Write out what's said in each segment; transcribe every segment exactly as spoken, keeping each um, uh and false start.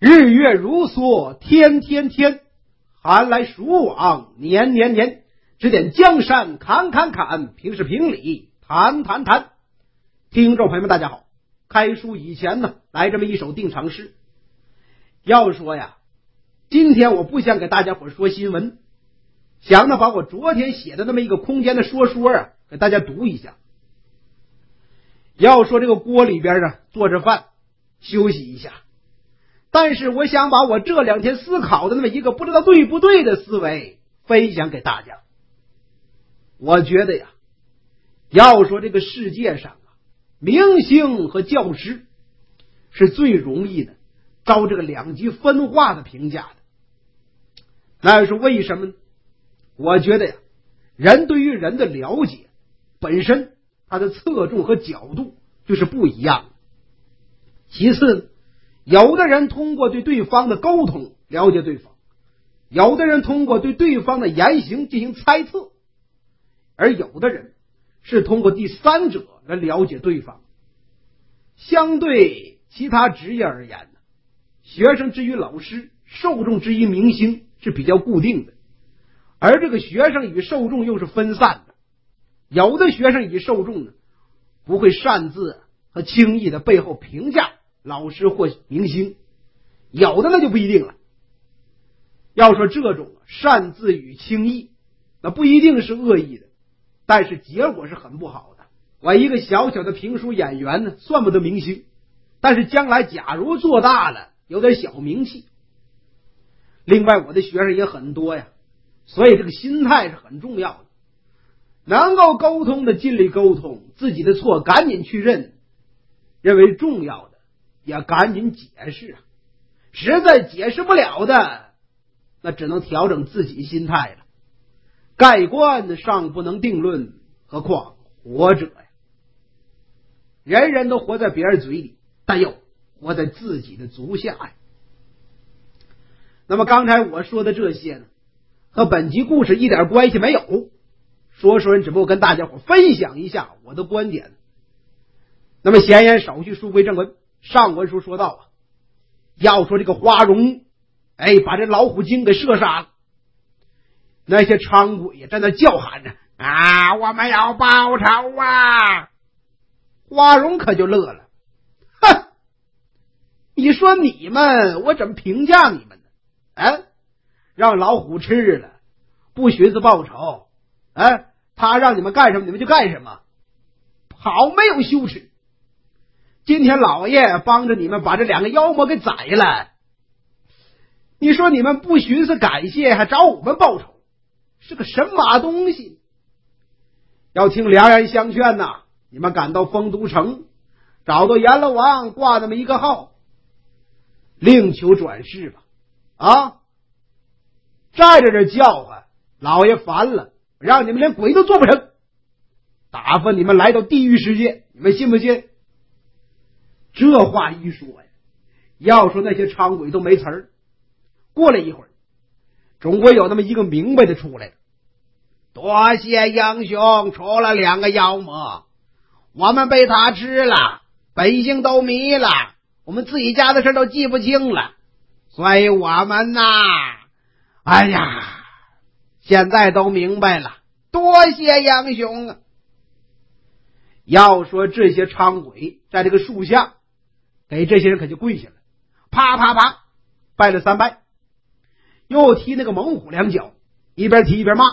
日月如梭，天天天，寒来暑往，年年年。指点江山，侃侃侃，平视平理，谈谈谈。听众朋友们大家好，开书以前呢，来这么一首定场诗。要说呀，今天我不想给大家伙说新闻，想呢把我昨天写的那么一个空间的说说啊，给大家读一下。要说这个锅里边啊做着饭休息一下，但是我想把我这两天思考的那么一个不知道对不对的思维分享给大家。我觉得呀，要说这个世界上啊，明星和教师是最容易的遭这个两极分化的评价的。那是为什么呢？我觉得呀，人对于人的了解本身它的侧重和角度就是不一样的。其次，有的人通过对对方的沟通了解对方，有的人通过对对方的言行进行猜测，而有的人是通过第三者来了解对方。相对其他职业而言呢，学生之于老师，受众之于明星是比较固定的，而这个学生与受众又是分散的。有的学生与受众呢，不会擅自和轻易的背后评价老师或明星，有的那就不一定了。要说这种擅自与轻易，那不一定是恶意的，但是结果是很不好的。我一个小小的评书演员呢，算不得明星，但是将来假如做大了，有点小名气。另外我的学生也很多呀，所以这个心态是很重要的。能够沟通的尽力沟通，自己的错赶紧去认，认为重要的也赶紧解释啊，实在解释不了的，那只能调整自己心态了。盖棺尚不能定论，何况活着呀？人人都活在别人嘴里，但又活在自己的足下呀。那么刚才我说的这些呢，和本集故事一点关系没有，说说人只不过跟大家伙分享一下我的观点。那么闲言少叙，书归正文。上文书说到啊，要说这个花荣，哎，把这老虎精给射杀了。那些伥鬼也在那叫喊着啊，我们要报仇啊！花荣可就乐了，哼，你说你们，我怎么评价你们呢？啊，让老虎吃了，不寻思报仇，哎，他让你们干什么你们就干什么，好没有羞耻。今天老爷帮着你们把这两个妖魔给宰了，你说你们不寻思感谢，还找我们报仇，是个神马东西。要听良言相劝呐，你们赶到丰都城，找到阎罗王挂那么一个号，另求转世吧。啊，站在这叫唤，老爷烦了，让你们连鬼都做不成，打发你们来到地狱世界，你们信不信？这话一说呀，要说那些伥鬼都没词儿。过了一会儿，总归有那么一个明白的出来了。多谢英雄出了两个妖魔，我们被他吃了，本性都迷了，我们自己家的事都记不清了，所以我们呐，哎呀，现在都明白了，多谢英雄啊！要说这些伥鬼在这个树下给这些人可就跪下了，啪啪啪拜了三拜，又踢那个猛虎两脚，一边踢一边骂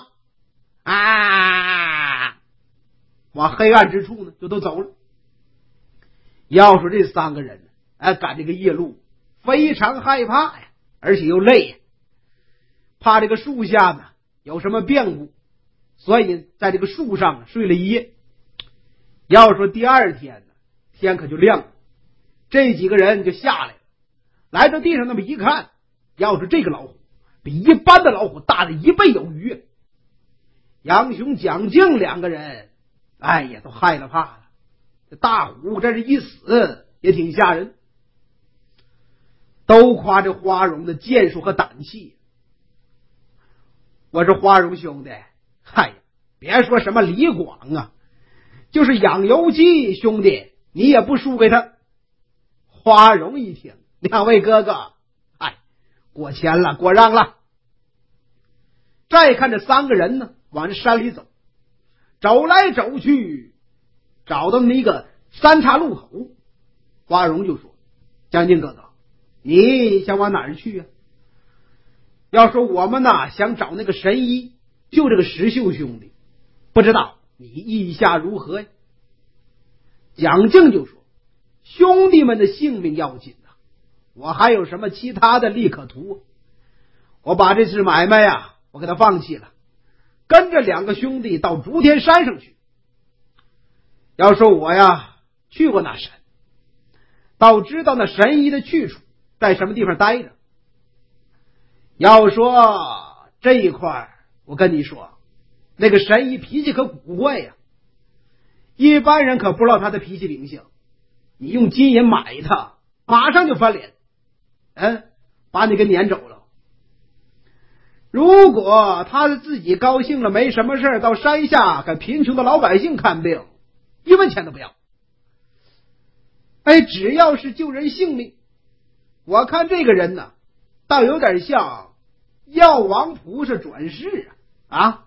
啊，往黑暗之处呢就都走了。要说这三个人哎，赶这个夜路非常害怕呀，而且又累呀，怕这个树下呢有什么变故，所以在这个树上睡了一夜。要说第二天呢，天可就亮了，这几个人就下来了，来到地上那么一看，要是这个老虎比一般的老虎大了一倍有余。杨雄、蒋敬两个人哎呀都害了怕了，这大虎这是一死也挺吓人，都夸这花荣的剑术和胆气。我说花荣兄弟，嗨呀，别说什么李广啊，就是养由基兄弟你也不输给他。花荣一听，两位哥哥过钱了，过让了。再看这三个人呢，往这山里走，走来走去，找到那个三岔路口。花荣就说：将军哥哥，你想往哪儿去啊？要说我们呢，想找那个神医，就这个石秀兄弟，不知道你意下如何呀？蒋敬就说：兄弟们的性命要紧啊，我还有什么其他的利可图啊？我把这次买卖呀，我给他放弃了，跟着两个兄弟到竹天山上去。要说我呀，去过那山，倒知道那神医的去处在什么地方待着。要说这一块，我跟你说，那个神医脾气可古怪呀，一般人可不知道他的脾气秉性。你用金银买他，马上就翻脸，嗯，把你给撵走了。如果他自己高兴了，没什么事到山下给贫穷的老百姓看病，一分钱都不要。哎，只要是救人性命，我看这个人呢，倒有点像药王菩萨转世啊！啊，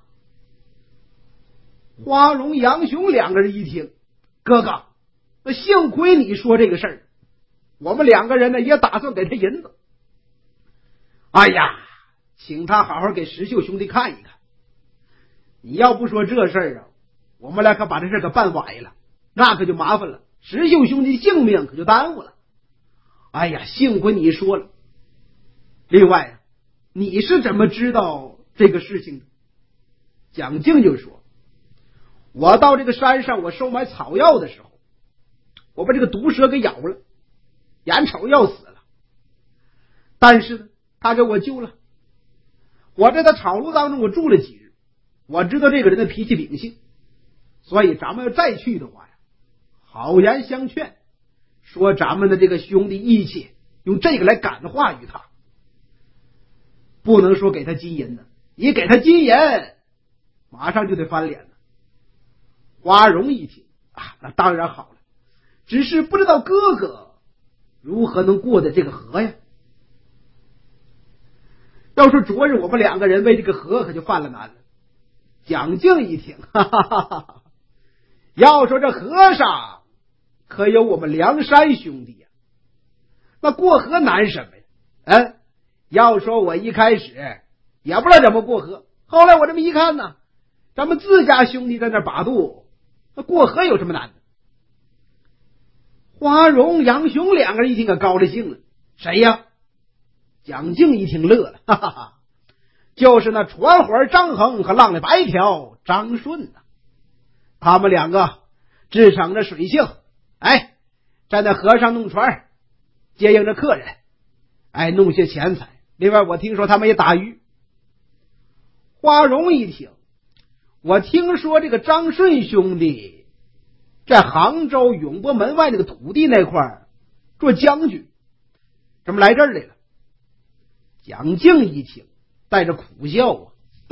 花荣、杨雄两个人一听，哥哥，那幸亏你说这个事儿，我们两个人呢也打算给他银子。哎呀，请他好好给石秀兄弟看一看。你要不说这事儿啊，我们俩可把这事儿可办歪了，那可就麻烦了，石秀兄弟性命可就耽误了。哎呀，幸亏你说了。另外，你是怎么知道这个事情的？蒋敬就说：我到这个山上，我收买草药的时候，我把这个毒蛇给咬了，眼瞅要死了，但是呢，他给我救了。我在他草庐当中我住了几日，我知道这个人的脾气秉性，所以咱们要再去的话呀，好言相劝，说咱们的这个兄弟义气，用这个来感化于他，不能说给他金银呢，你给他金银，马上就得翻脸了。花荣一听啊，那当然好了，只是不知道哥哥如何能过得这个河呀。要说昨日我们两个人为这个河可就犯了难了。蒋敬一听，哈哈哈哈，要说这河上可有我们梁山兄弟呀，那过河难什么呀？嗯，要说我一开始也不知道怎么过河，后来我这么一看呢，咱们自家兄弟在那把渡，那过河有什么难的？花荣、杨雄两个人一听可高了兴了。谁呀？蒋敬一听乐了，哈哈哈，就是那船伙张衡和浪里白条张顺呐、啊。他们两个自逞着水性，哎，在那河上弄船，接应着客人，哎，弄些钱财。另外我听说他们也打鱼。花荣一听，我听说这个张顺兄弟在杭州永博门外那个土地那块做将军，怎么来这儿来了？蒋敬一听带着苦笑啊，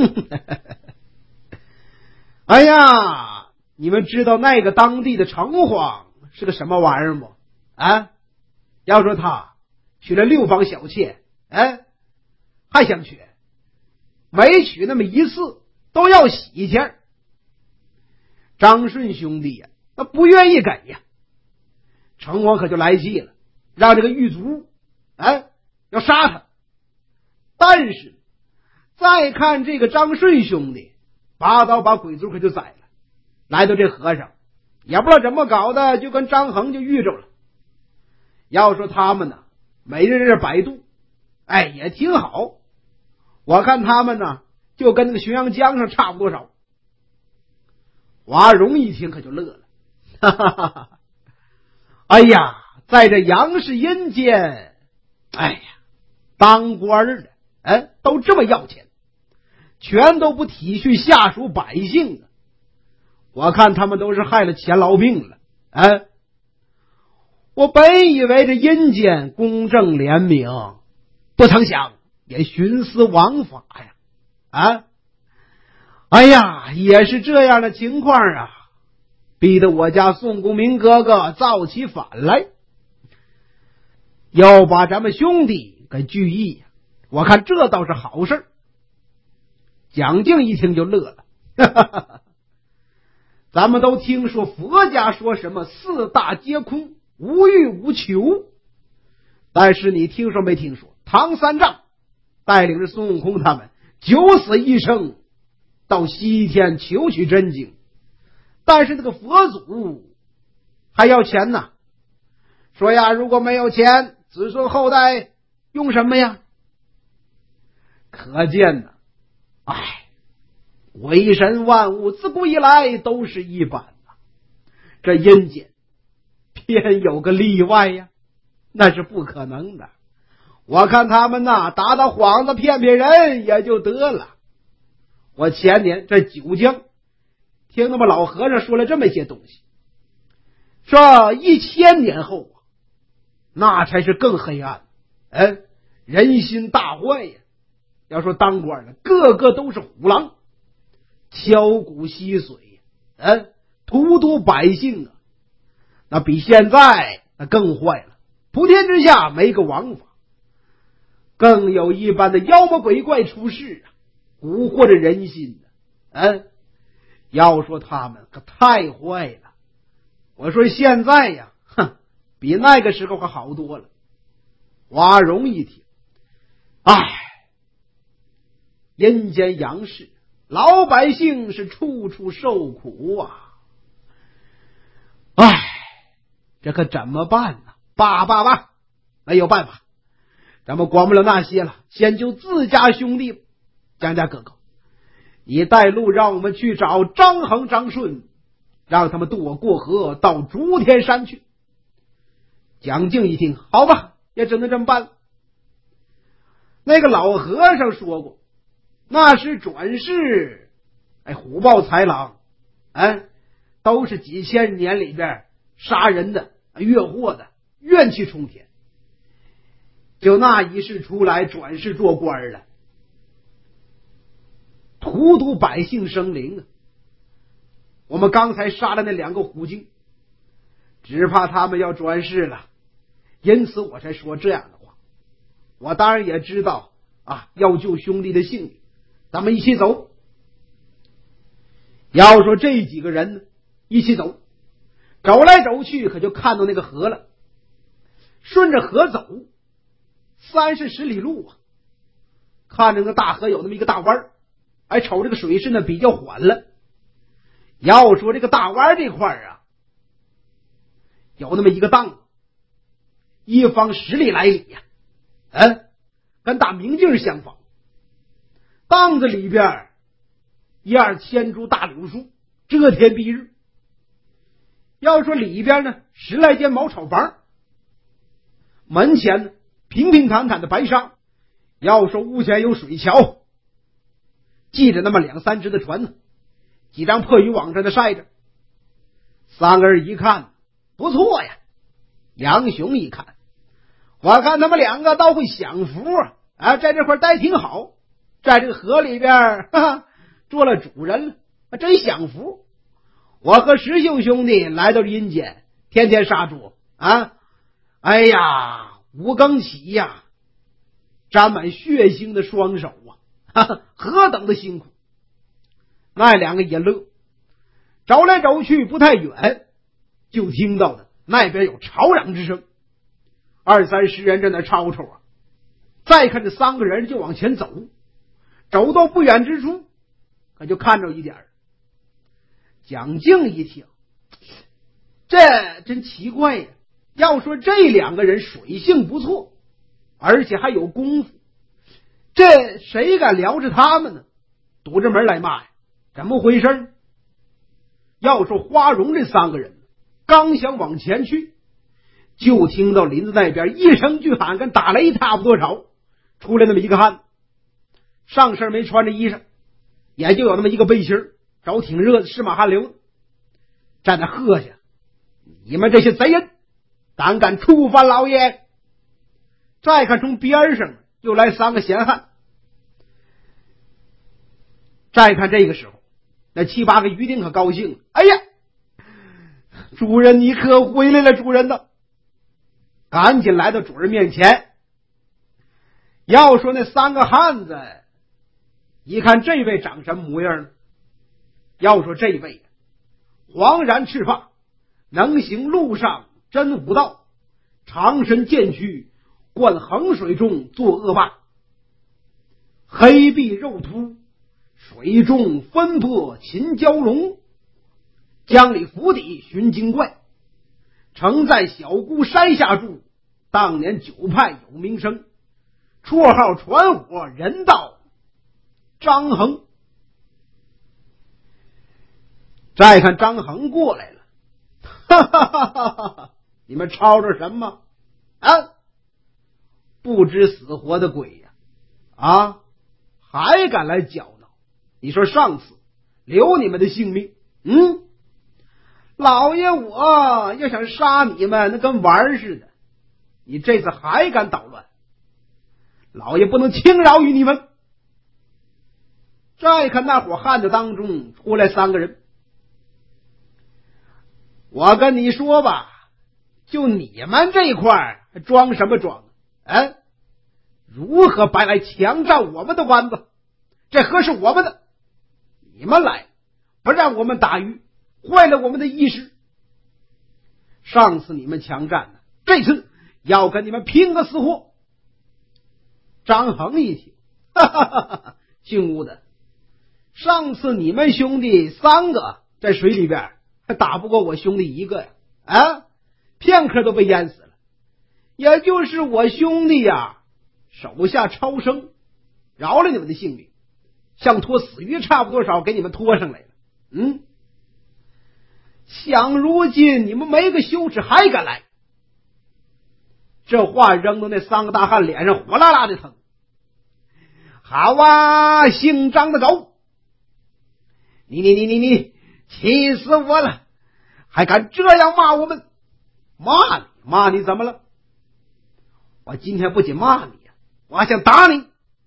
哎呀，你们知道那个当地的城隍是个什么玩意儿吗？啊，要说他娶了六房小妾，哎，还想娶，每娶那么一次都要喜钱。张顺兄弟呀、啊，他不愿意给呀，城隍可就来气了，让这个狱卒哎要杀他。但是再看这个张顺兄弟，拔刀把鬼卒可就宰了，来到这河上，也不知道怎么搞的，就跟张衡就遇着了。要说他们呢，每日这摆渡，哎，也挺好。我看他们呢，就跟那个浔阳江上差不多少。华容一听可就乐了，哈哈哈哈！哎呀，在这阳世阴间，哎呀，当官的，哎，都这么要钱，全都不体恤下属百姓啊！我看他们都是害了钱痨病了，哎，我本以为这阴间公正廉明，不曾想也徇私枉法呀！啊，哎呀，也是这样的情况啊，逼得我家宋公明哥哥造起反来，要把咱们兄弟给聚义。 我看这倒是好事。蒋敬一听就乐了，哈哈哈哈，咱们都听说佛家说什么四大皆空，无欲无求，但是你听说没听说唐三藏带领着孙悟空他们九死一生到西天求取真经，但是那个佛祖还要钱呢，说呀，如果没有钱，子孙后代用什么呀？可见呢，哎，鬼神万物自古以来都是一般的，这阴间偏有个例外呀，那是不可能的。我看他们呐，打打幌子骗骗人也就得了。我前年在九江听那么老和尚说了这么些东西，说一千年后啊，那才是更黑暗，嗯，人心大坏呀。要说当官的个个都是虎狼，挑骨吸髓，嗯，荼毒百姓啊，那比现在那更坏了。普天之下没个王法，更有一般的妖魔鬼怪出世啊，蛊惑着人心的。嗯，要说他们可太坏了。我说现在呀，哼，比那个时候可好多了。花荣一听，唉，阴间阳世，老百姓是处处受苦啊！唉，这可怎么办呢？爸爸爸，没有办法，咱们管不了那些了，先救自家兄弟。江家哥哥，你带路让我们去找张衡、张顺，让他们渡我过河到竹天山去。蒋敬一听，好吧，也只能这么办了。那个老和尚说过，那是转世，哎，虎豹豺狼，哎，都是几千年里边杀人的、越货的，怨气冲天。就那一世出来转世做官了，荼毒百姓生灵啊！我们刚才杀了那两个虎精，只怕他们要转世了，因此我才说这样的话。我当然也知道啊，要救兄弟的性命，咱们一起走。要说这几个人呢，一起走，走来走去，可就看到那个河了。顺着河走，三十十里路啊，看着那个大河有那么一个大弯，哎，瞅这个水势呢比较缓了。要说这个大弯这块啊，有那么一个档子，一方十里来里呀、啊，嗯，跟大明镜相仿。档子里边一二千株大柳树，遮天蔽日。要说里边呢，十来间茅草房，门前呢平平坦坦的白沙。要说屋前有水桥，系着那么两三只的船呢，几张破渔网在那晒着。三个人一看不错呀，杨雄一看，我看他们两个倒会享福啊，啊，在这块待挺好，在这个河里边哈哈做了主人了，啊，真享福。我和石秀兄弟来到阴间，天天杀猪啊，哎呀，五更起呀，沾满血腥的双手啊，哈哈，何等的辛苦。那两个也乐，走来走去不太远，就听到的那边有吵嚷之声，二三十人在那吵吵啊。再看这三个人就往前走，走到不远之处，可就看着一点。蒋敬一听，这真奇怪呀！要说这两个人水性不错，而且还有功夫，这谁敢撩着他们呢？堵着门来骂呀？怎么回事？要说花荣这三个人刚想往前去，就听到林子那边一声巨喊，跟打雷差不多少，出来那么一个汉子，上身没穿着衣裳，也就有那么一个背心儿，找挺热的，湿马汗流，站在喝下，你们这些贼人胆敢触犯老爷！再看从边上又来三个闲汉，再看这个时候那七八个鱼丁可高兴了，哎呀，主人你可回来了，主人呢！赶紧来到主人面前， 要说那三个汉子，一看这位长什么模样呢？要说这位黄髯赤发，能行路上真武道，长身剑躯，灌衡水中作恶霸，黑臂肉秃，水中分拨秦蛟龙，江里府邸寻精怪，曾在小姑山下住，当年九派有名声，绰号传火人道张衡。再看张衡过来了，哈哈哈哈哈哈！你们吵吵什么啊？不知死活的鬼呀！啊，还敢来搅闹？你说上次留你们的性命，嗯，老爷我要想杀你们，那跟玩似的。你这次还敢捣乱，老爷不能轻饶于你们。再看那伙汉子当中出来三个人，我跟你说吧，就你们这一块还装什么装啊？如何白来强占我们的湾子？这河是我们的，你们来不让我们打鱼，坏了我们的意识。上次你们强占了，这次要跟你们拼个死活。张衡一听，哈哈哈哈，姓吴的，上次你们兄弟三个在水里边还打不过我兄弟一个呀，啊，片刻都被淹死了。也就是我兄弟呀，手下超生，饶了你们的性命，像拖死鱼差不多少给你们拖上来了。嗯，想如今你们没个羞耻还敢来。这话扔到那三个大汉脸上，火辣辣的疼。好啊，姓张的狗，你你你你你气死我了，还敢这样骂我们？骂你骂你怎么了？我今天不仅骂你呀，我还想打你。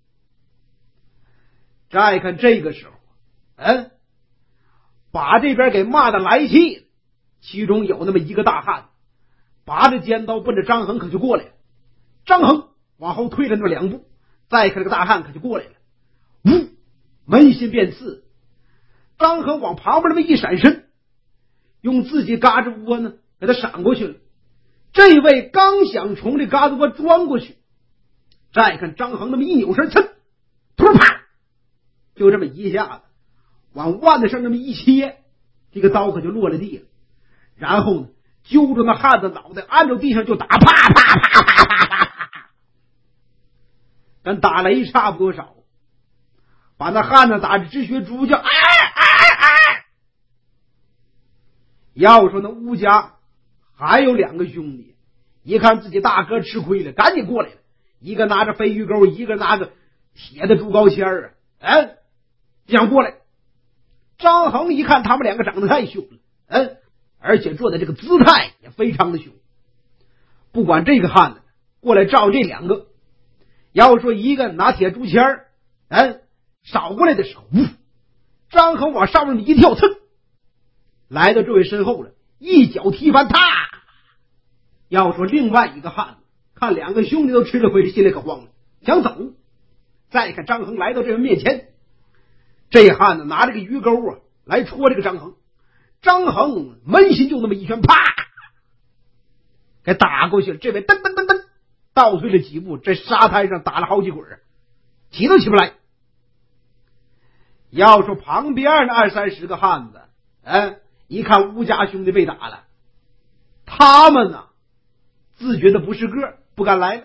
再看这个时候，嗯，把这边给骂的来气了，其中有那么一个大汉拔着尖刀奔着张衡可就过来了。张衡往后退了那么两步，再看这个大汉可就过来了，呜，扪心便刺。张衡往旁边那么一闪身，用自己嘎吱窝呢给他闪过去了。这位刚想从这嘎吱窝钻过去，再看张衡那么一扭身，噌，突啪，就这么一下子往腕子上那么一切，这个刀可就落了地了。然后呢，揪着那汉子脑袋按着地上就打，啪啪啪啪啪啪啪，跟打雷差不多少，把那汉子打得直学猪叫，哎哎哎！要说那吴家还有两个兄弟，一看自己大哥吃亏了，赶紧过来了，一个拿着飞鱼钩，一个拿着铁的竹篙签儿啊，哎，想过来。张衡一看他们两个长得太凶了，嗯，而且做的这个姿态也非常的凶。不管这个汉子过来照这两个，要说一个拿铁竹签儿，哎，扫过来的时候，呜，张衡往上面一跳，噌，来到这位身后了，一脚踢翻他。要说另外一个汉子看两个兄弟都吃了亏，心里可慌了，想走。再看张衡来到这人面前，这汉子拿这个鱼钩啊来戳这个张衡，张衡扪心就那么一拳，啪，给打过去了。这位噔噔噔噔倒退了几步，在沙滩上打了好几滚，起都起不来。要说旁边的二三十个汉子，哎，一看吴家兄弟被打了，他们呢自觉的不是个，不敢来了。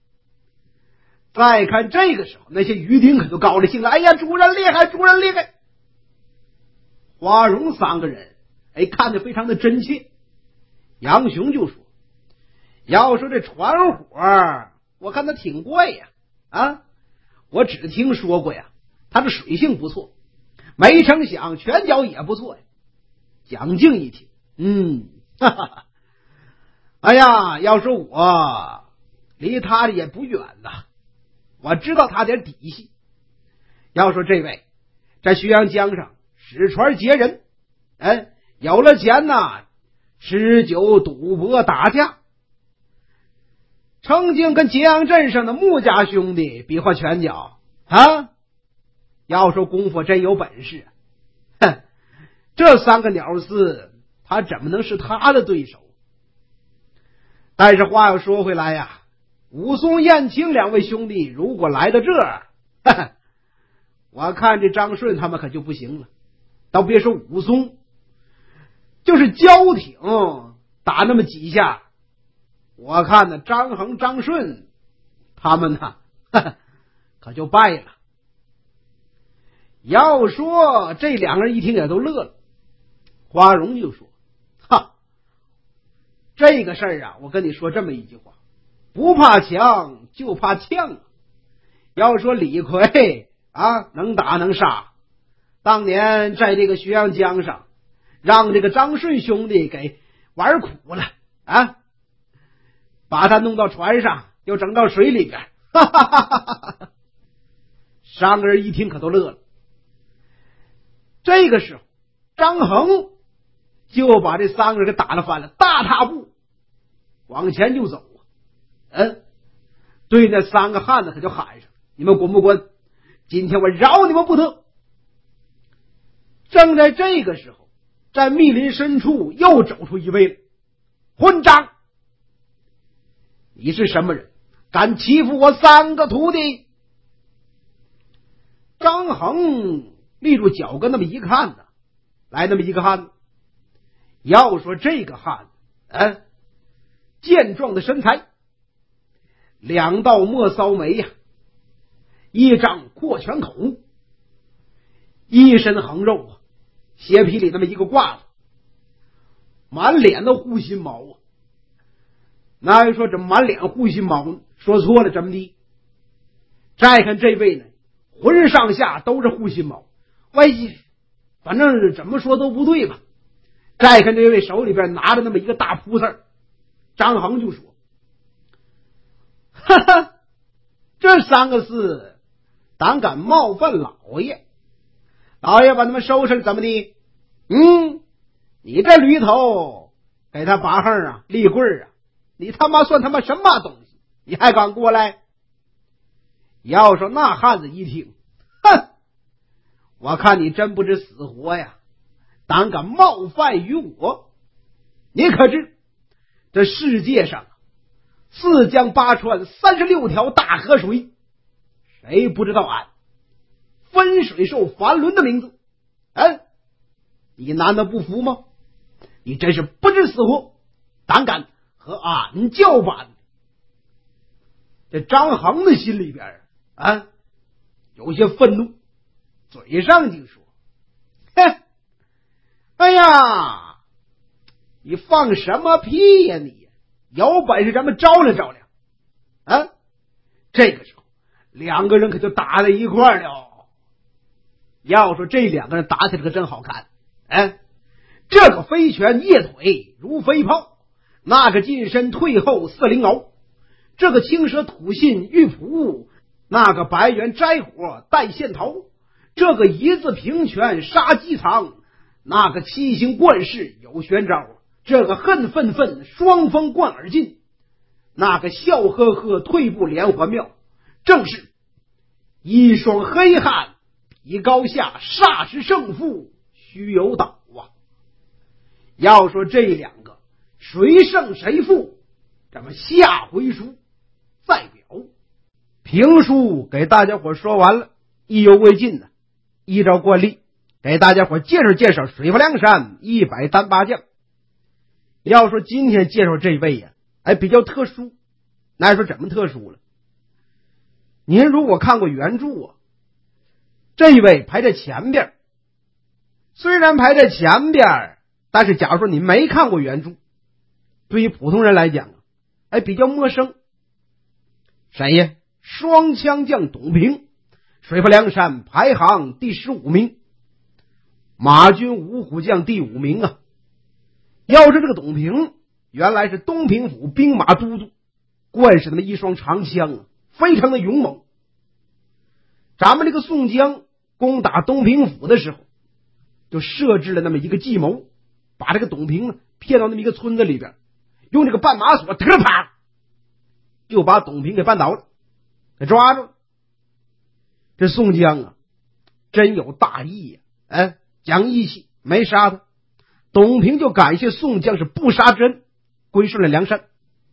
再看这个时候，那些鱼丁可都高了兴了，哎呀，主人厉害，主人厉害！花荣三个人哎看得非常的真切。杨雄就说，要说这船火我看他挺怪呀，啊，我只听说过呀，他的水性不错，没成想拳脚也不错呀。蒋敬一听，嗯，哈哈哈，哎呀，要说我离他也不远呐，我知道他点底细。要说这位在徐阳江上使船劫人，哎，有了钱呐，吃酒赌博打架， 曾经跟揭阳镇上的穆家兄弟比划拳脚啊，要说功夫真有本事，哼，这三个鸟厮他怎么能是他的对手？但是话又说回来呀，武松、燕青两位兄弟如果来到这儿，呵呵，我看这张顺他们可就不行了。倒别说武松，就是交挺打那么几下，我看呢张衡、张顺他们呢，呵呵，可就败了。要说这两个人一听也都乐了，花荣就说：“哈，这个事儿啊，我跟你说这么一句话，不怕强就怕呛。要说李逵啊，能打能杀，当年在这个薛阳江上，让这个张顺兄弟给玩苦了啊，把他弄到船上，又整到水里边，哈哈哈哈哈。”三个人一听可都乐了。这个时候，张衡就把这三个人给打了翻了，大踏步往前就走。嗯，对那三个汉子可就喊上：“你们滚不滚？今天我饶你们不得！”正在这个时候，在密林深处又走出一位来，混账！你是什么人？敢欺负我三个徒弟？张衡立住脚跟那么一看呢，来那么一个汉子。要说这个汉子，嗯，健壮的身材，两道莫骚眉呀、啊，一张阔拳口，一身横肉啊，鞋皮里那么一个褂子，满脸的护心毛啊。那人说这满脸护心毛，说错了，怎么的？再看这位呢，浑身上下都是护心毛，喂，反正怎么说都不对吧。再看这位手里边拿着那么一个大扑扇，张衡就说：“哈哈，这三个厮胆敢冒犯老爷，老爷把他们收拾了怎么的？嗯，你这驴头给他拔横啊，立棍啊，你他妈算他妈什么东西？你还敢过来？”要说那汉子一听，哼，我看你真不知死活呀，胆敢冒犯于我！你可知这世界上四江八川三十六条大河水，谁不知道俺分水兽樊伦的名字？嗯，你难道不服吗？你真是不知死活，胆敢和俺叫板！这张衡的心里边啊，有些愤怒，嘴上就说：“嘿，哎呀，你放什么屁呀你！有本事咱们照亮照亮啊！”这个时候，两个人可就打在一块儿了。要说这两个人打起来可真好看，哎，这个飞拳夜腿如飞炮，那个近身退后似灵鳌，这个青蛇吐信玉仆，那个白猿摘火带线头，这个一字平拳杀机藏，那个七星贯世有玄招，这个恨愤愤双峰贯耳进，那个笑呵呵退步连环妙，正是一双黑汉比高下，煞是胜负须有道啊！要说这两个谁胜谁负，咱们下回书再表。评书给大家伙说完了，意犹未尽呢。依照惯例，给大家伙介绍介绍水泊梁山一百单八将。要说今天介绍这位呀、啊，哎，比较特殊。那说怎么特殊了？您如果看过原著啊，这一位排在前边，虽然排在前边，但是假如说你没看过原著，对于普通人来讲，哎，比较陌生。谁呀？双枪将董平，水泊梁山排行第十五名，马军五虎将第五名啊。要是这个董平原来是东平府兵马都督，惯是那么一双长枪啊，非常的勇猛。咱们这个宋江攻打东平府的时候，就设置了那么一个计谋，把这个董平骗到那么一个村子里边，用这个绊马索特啪就把董平给绊倒了，给抓住了。这宋江啊，真有大义呀、啊！哎，讲义气，没杀他。董平就感谢宋江是不杀之恩，归顺了梁山。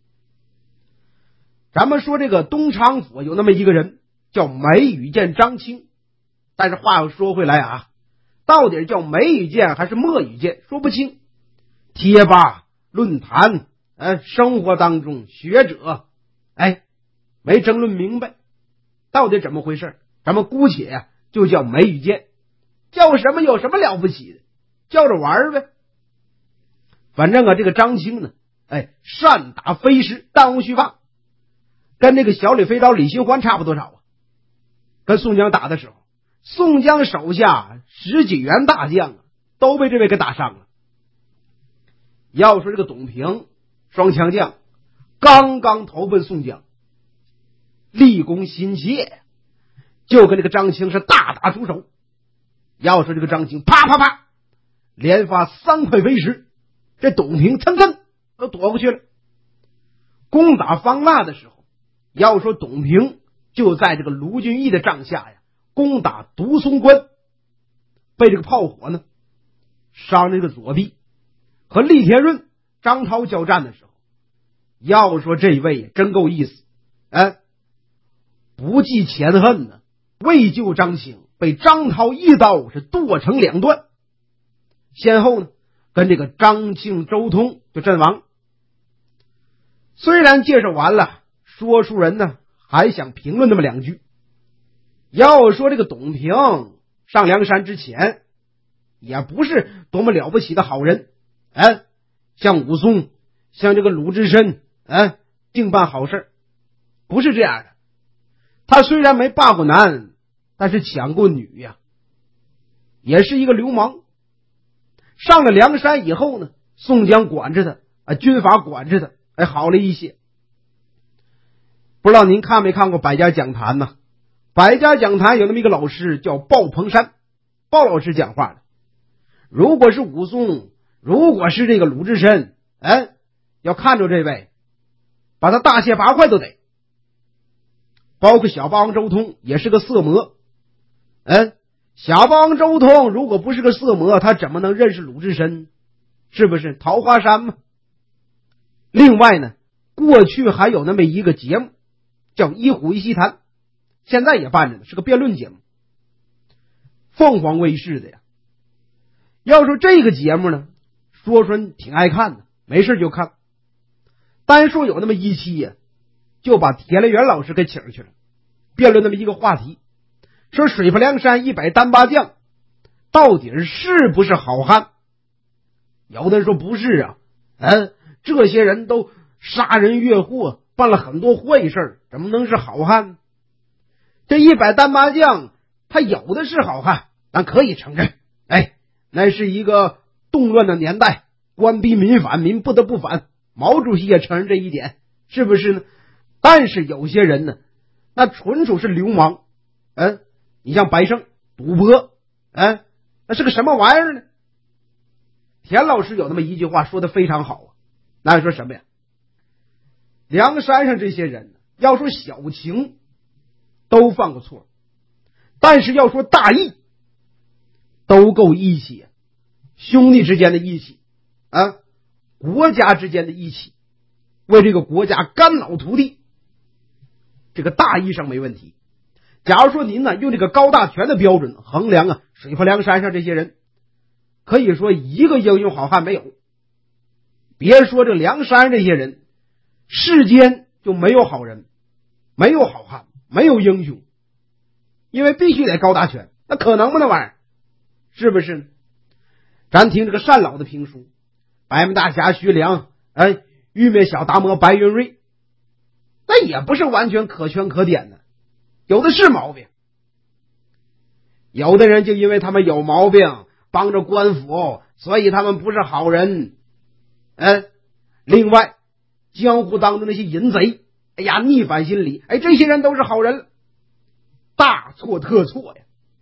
咱们说这个东昌府有那么一个人叫梅雨见张青，但是话又说回来啊，到底叫梅雨见还是墨雨见说不清。贴吧、论坛、呃，生活当中学者，哎，没争论明白到底怎么回事。咱们姑且呀、啊、就叫梅雨见，叫什么有什么了不起的，叫着玩呗。反正啊，这个张青呢，哎，善打飞石，弹无虚发，跟那个小李飞刀李寻欢差不多少啊。跟宋江打的时候，宋江手下十几员大将啊，都被这位给打伤了。要说这个董平双枪将刚刚投奔宋江，立功心切，就跟这个张青是大打出手。要说这个张青啪啪啪连发三块飞石，这董平蹭蹭都躲过去了。攻打方腊的时候，要说董平就在这个卢俊义的帐下呀，攻打独松关，被这个炮火呢伤了这个左臂。和厉天润、张涛交战的时候，要说这位真够意思，哎，不计前恨呢，为救张青，被张涛一刀是剁成两段，先后呢跟这个张庆、周通就阵亡。虽然介绍完了，说书人呢还想评论那么两句。要说这个董平上梁山之前也不是多么了不起的好人，哎，像武松，像这个鲁智深，哎，净办好事，不是这样的。他虽然没霸过男，但是抢过女呀、啊，也是一个流氓。上了梁山以后呢，宋江管着他啊，军阀管着他，哎，好了一些。不知道您看没看过百家讲坛呢？百家讲坛有那么一个老师叫鲍鹏山，鲍老师讲话的。如果是武松，如果是这个鲁智深，哎，要看着这位，把他大卸八块都得。包括小霸王周通也是个色魔，哎，小霸王周通如果不是个色魔，他怎么能认识鲁智深？是不是桃花山吗？另外呢，过去还有那么一个节目叫一虎一席谈，现在也办着呢，是个辩论节目，凤凰卫视的呀。要说这个节目呢，说说挺爱看的，没事就看。单说有那么一期呀、啊，就把田连元老师给请去了，辩论那么一个话题，说水泊梁山一百单八将到底是不是好汉？有的人说不是啊，嗯，这些人都杀人越货，办了很多坏事，怎么能是好汉？这一百单八将他有的是好汉，咱可以承认，哎，那是一个动乱的年代，官逼民反，民不得不反，毛主席也承认这一点，是不是呢？但是有些人呢，那纯属是流氓，嗯，你像白胜赌博，嗯，那是个什么玩意儿呢？田老师有那么一句话说的非常好啊，那说什么呀？梁山上这些人要说小情都犯过错，但是要说大义都够义气，兄弟之间的义气啊，国家之间的义气，为这个国家肝脑涂地，这个大义上没问题。假如说您呢用这个高大全的标准衡量啊，水泊梁山上这些人，可以说一个英雄好汉没有。别说这梁山这些人，世间就没有好人，没有好汉，没有英雄，因为必须得高大全，那可能吗？那玩意儿是不是？咱听这个单老的评书，白眉大侠徐良，哎，玉面小达摩白云瑞，那也不是完全可圈可点的，有的是毛病。有的人就因为他们有毛病，帮着官府，所以他们不是好人。哎，另外江湖当中那些淫贼，哎呀，逆反心理，哎，这些人都是好人，大错特错呀。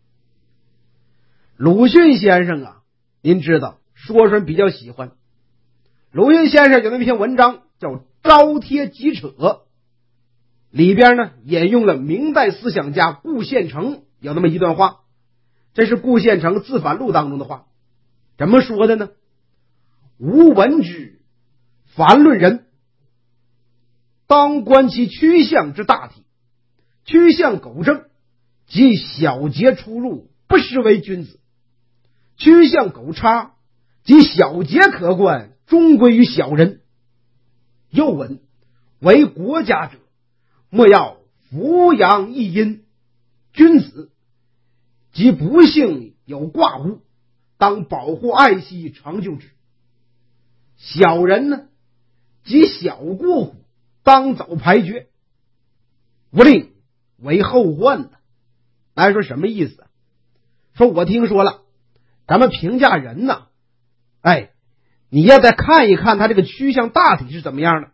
鲁迅先生啊，您知道说说比较喜欢，鲁迅先生有那么一篇文章叫招贴急扯， 里边呢引用了明代思想家顾宪成有那么一段话，这是顾宪成自反录当中的话，怎么说的呢？吾闻之，凡论人，当观其趋向之大体，趋向苟正，即小节出入，不失为君子；趋向苟差，即小节可观，终归于小人。又闻为国家者，莫要抚养一阴，君子即不幸有挂乎，当保护爱惜，成就之。小人呢，即小过乎，当早排决，无令为后患的。来说什么意思啊？说我听说了，咱们评价人呢，哎，你要再看一看他这个趋向大体是怎么样的。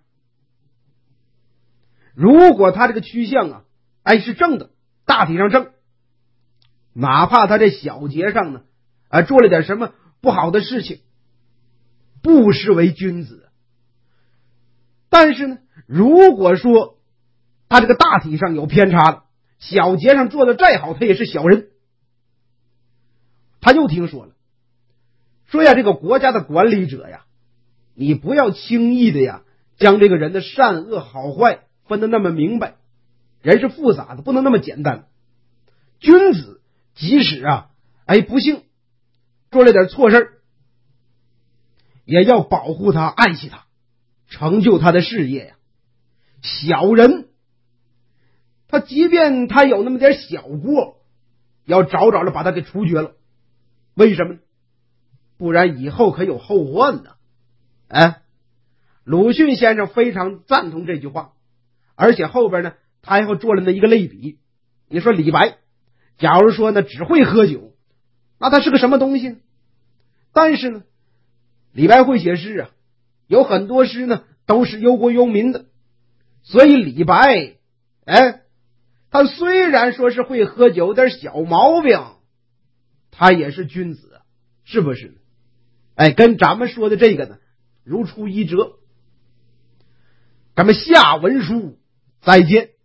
如果他这个趋向啊，哎是正的，大体上正，哪怕他这小节上呢，啊做了点什么不好的事情，不失为君子。但是呢，如果说他这个大体上有偏差了，小节上做的再好，他也是小人。他又听说了，说呀，这个国家的管理者呀，你不要轻易的呀，将这个人的善恶好坏分得那么明白，人是复杂的，不能那么简单。君子即使啊，哎不幸做了点错事，也要保护他，爱惜他，成就他的事业呀。小人，他即便他有那么点小过，要早早的把他给处决了。为什么呢？不然以后可有后患呢。哎，鲁迅先生非常赞同这句话，而且后边呢，他还做了那一个类比。你说李白，假如说呢只会喝酒，那他是个什么东西呢？但是呢，李白会写诗啊，有很多诗呢都是忧国忧民的，所以李白，哎，他虽然说是会喝酒，点小毛病，他也是君子，是不是？哎，跟咱们说的这个呢如出一辙。咱们下文书再见。